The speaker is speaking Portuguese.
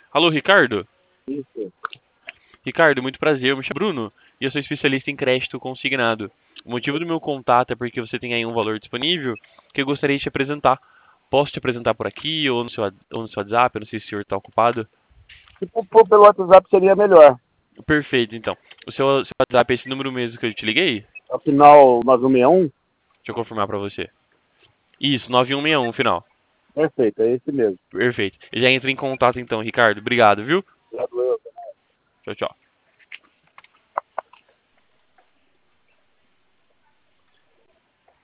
Alô, Ricardo? Isso. Ricardo, muito prazer, eu me chamo Bruno e eu sou especialista em crédito consignado. O motivo do meu contato é porque você tem aí um valor disponível que eu gostaria de te apresentar. Posso te apresentar por aqui ou no seu WhatsApp? Eu não sei se o senhor está ocupado. Se for pelo WhatsApp seria melhor. Perfeito, então. O seu WhatsApp é esse número mesmo que eu te liguei? Afinal, 9161? Deixa eu confirmar para você. Isso, 9161, final. Perfeito, é esse mesmo. Perfeito. Eu já entro em contato então, Ricardo. Obrigado, viu? Obrigado, eu. Tchau, tchau.